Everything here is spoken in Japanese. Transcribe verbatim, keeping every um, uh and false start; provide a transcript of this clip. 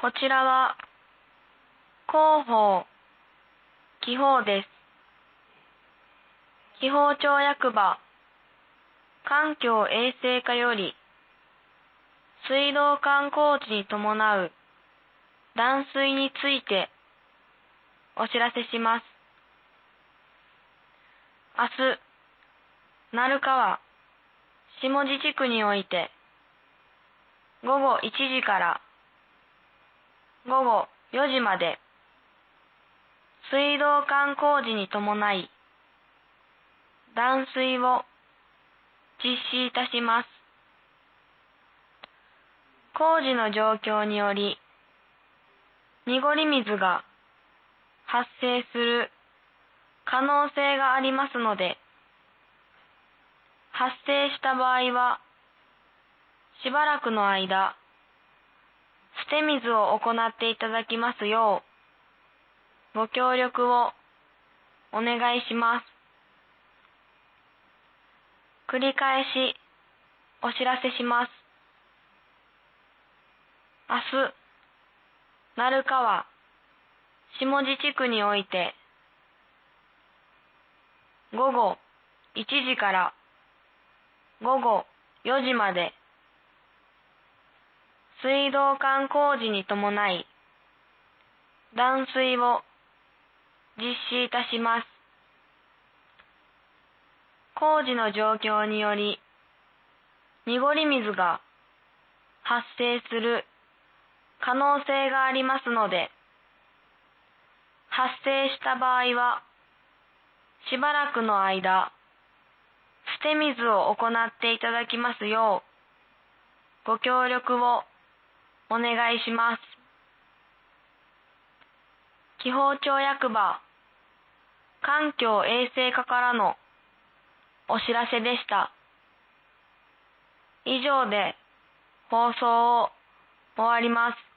こちらは広報、気泡です。気泡町役場、環境衛生課より、水道管工事に伴う断水についてお知らせします。明日、鳴川、下地地区において、午後いちじから午後よじまで、水道管工事に伴い、断水を実施いたします。工事の状況により、濁り水が発生する可能性がありますので、発生した場合は、しばらくの間、捨て水を行っていただきますよう、ご協力をお願いします。繰り返しお知らせします。明日、鳴川、下地地区において、午後いちじから午後よじまで、水道管工事に伴い、断水を実施いたします。工事の状況により、濁り水が発生する可能性がありますので、発生した場合は、しばらくの間、捨て水を行っていただきますよう、ご協力をお願いします。気泡町役場、環境衛生課からのお知らせでした。以上で放送を終わります。